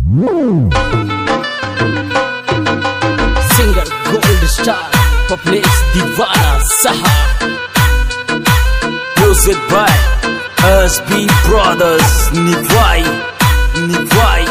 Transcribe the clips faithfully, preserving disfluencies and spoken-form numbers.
Singer Gold Star Poplis Divana Saha. Music by S B Brothers. Nivai Nivai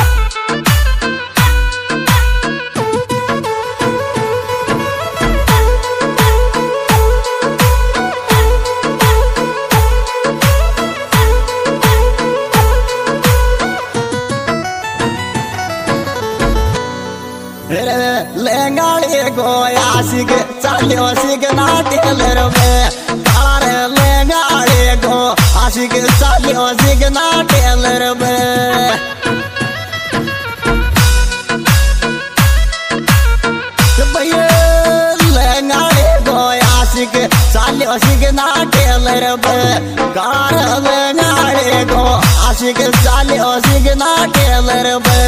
लेंगाड़ी गोया सिग चलियो सिग ना Taylor में तारे लेंगाड़ी गो आशिक चलियो सिग ना टेलर में भैया लेंगाड़ी गोया सिग चलियो सिग ना टेलर में कार लेंगाड़ी गो आशिक चलियो सिग ना टेलर में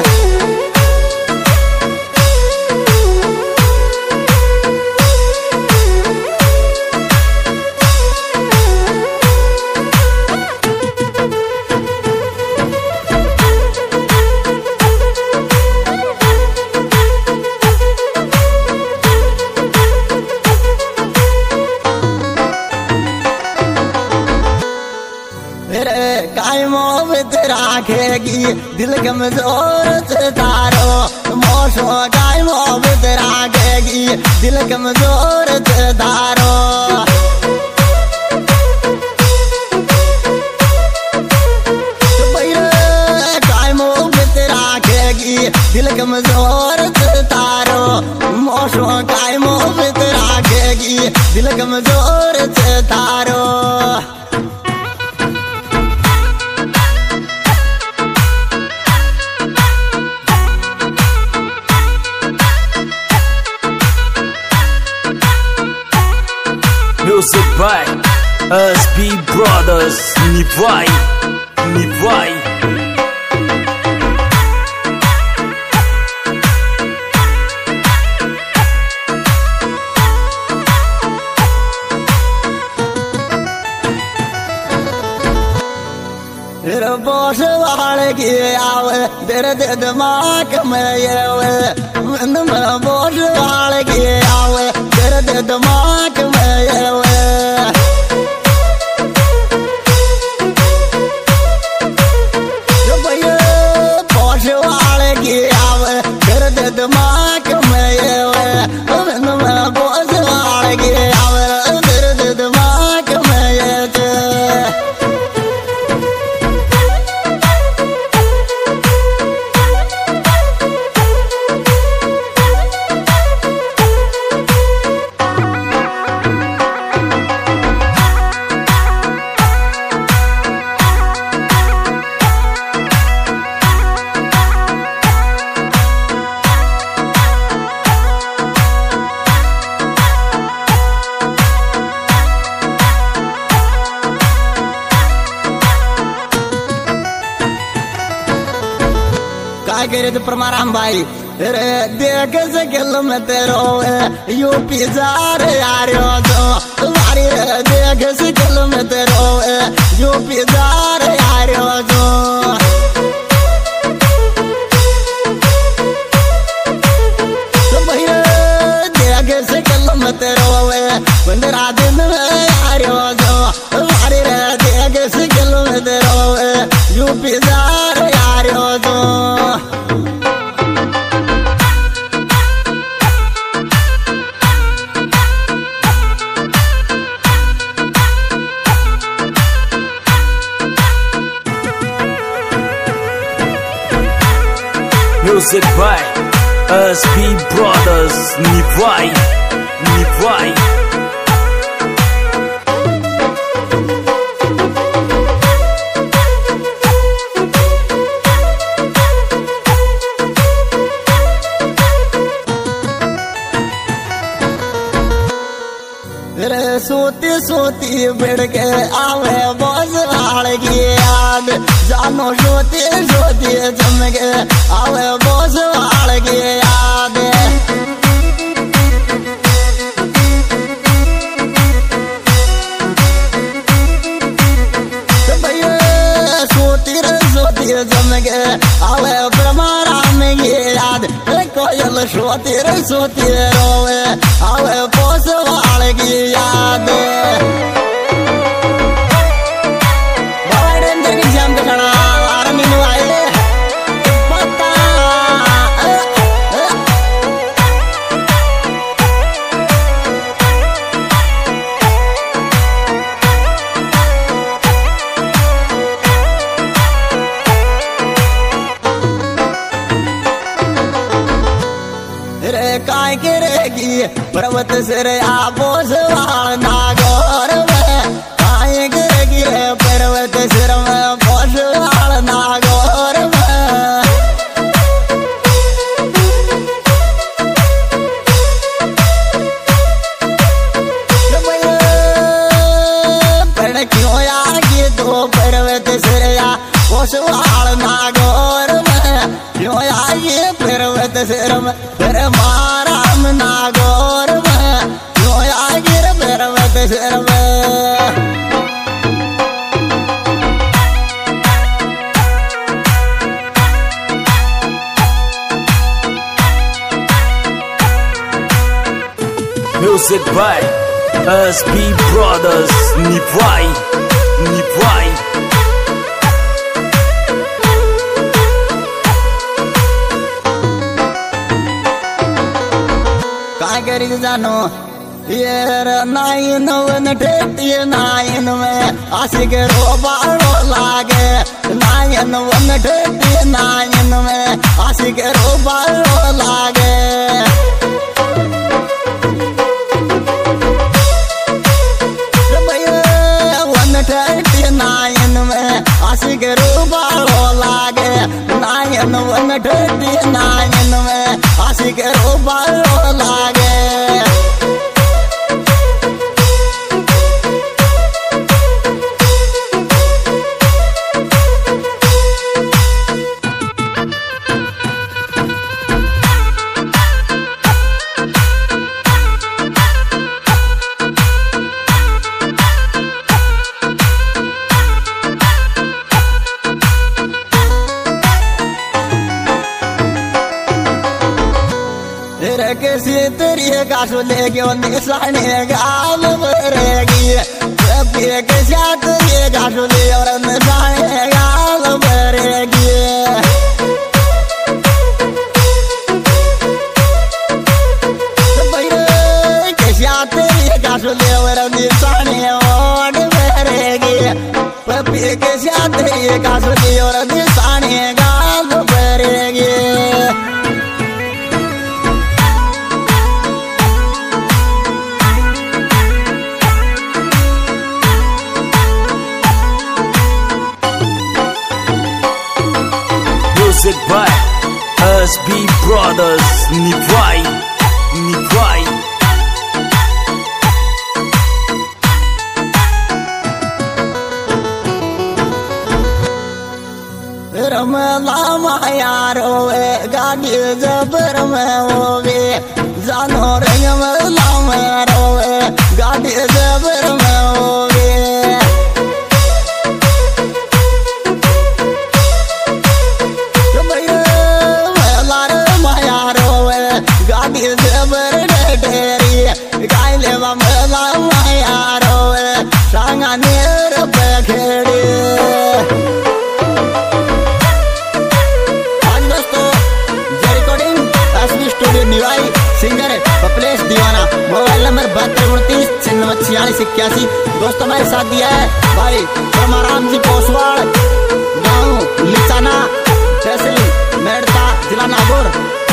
कायमो राखेगी दिल कमजोर तारो मोशो कायमो राखेगी दिल कमजोर तारो कायमो राखेगी दिल कमजोर तारो मोशो कायमो राखेगी दिल कमजोर तारो Music by S B Brothers. Nivai Nivai बोश वाले की आवे तेरे दिमाग में ये मन में बोश वाले की आवे तेरे दिमाग में ये भैया बोश वाले की आवे तेरे दिमाग में ये मन में बोश वाले की आवे तेरे दिमाग में ये करे तो परमाराम भाई रे देख से किल में तेरो यूपी जा रे यारो तो तुम्हारी देख से किल में तेरो यूपी जा रे यारो तो भैया देख से किल में तेरो पंद्रह दिन यारो तो तुम्हारी देख से किल में तेरो यूपी जा रे यारो तो Music by S B Brothers. Nivai Nivai सोती सोती बिड़ के आवे बोझ वाल की याद जानो सोती सोती चमके आवे बोझ वाल की याद भैया सोती रे सोती चमके आवे सोती रे सोती रोवे आवे पोस वाले की याद बड़े अंदर की जाम के खड़ा आर मीनू आए पता रे काय करेगी पर्वत सिर आबोस नागौर में काय करेगी रे पर्वत सिर में बोस नागौर में पर क्यों आगे दो पर्वत सिर बोस नागौर में क्यों आगे पर्वत सिर में फिर माराम नागौर में क्यों आगे रे पर्वत सिर में Music by S B Brothers. Nivai, Nivai. काय करी जानो ये नाइन वन ठेती नाइन में आशिक रोबाड़ो लागे नाइन वन ठेती नाइन में आशिक रोबाड़ो लागे वन ठेती नाइन में आशिक रोबाड़ो लागे नाइन वन ठेती नाइन में आशिक रोबाड़ो लागे किसी तेरी गासो लेके निशाने गाल भरेगी के साथ ये गासो ले और निशाने गाल भरेगी के साथ ये गासो ले और निशाने ओढ़ भरेगी पपी के साथ ये गासो ले और निशाने गाल भरेगी Music by S B Brothers. Nivai, Nivai. रमला मायारो गाड़ी जबर में होवे जानो रमला मायारो गाड़ी जबर में होवे गाड़ी जबर ढेरी गाय लेवा मला मायारो सांगा नेर बखेड़ी आज दोस्तों जे recording SB studio Niwai singer Kapilesh Deewana mobile number बहत्तर उनतीस छियानवे छियालीस इक्यासी दोस्तों मेरे साथ दिया है भाई परमाराम जी पोसवाड़ गाँव लिचाना तहसील मेड़ता जिला नागौर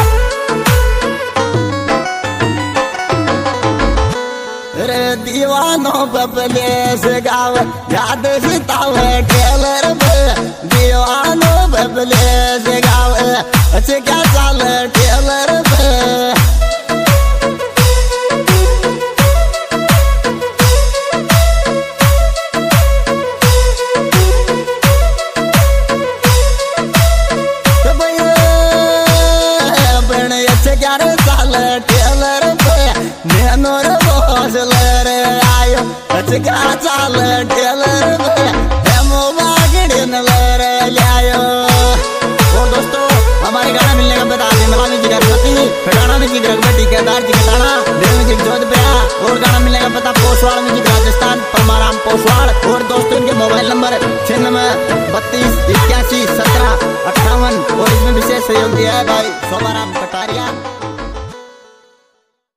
दीवानों बबलेस गाव याद सितावे टेलर दीवानों बबलेस गाव अच्छे क्या चाल टेलर अच्छे क्या चाल टेलर नैनोर बोसलर आयो अच्छा चाल टेलर हेमो बागड़न लर लायो। और दोस्तों हमारे गाना मिलने का बता दें, ठेकेदार जी घटाना, म्यूजिक जोधपुर। और गाना मिलेगा पता पोसवाड़ म्यूजिक राजस्थान, परमाराम पोसवाड़। और दोस्तों इनके मोबाइल नंबर छियानवे बत्तीस इक्यासी सत्रह अट्ठावन। और इसमें विशेष सहयोग दिया है भाई शोभाराम।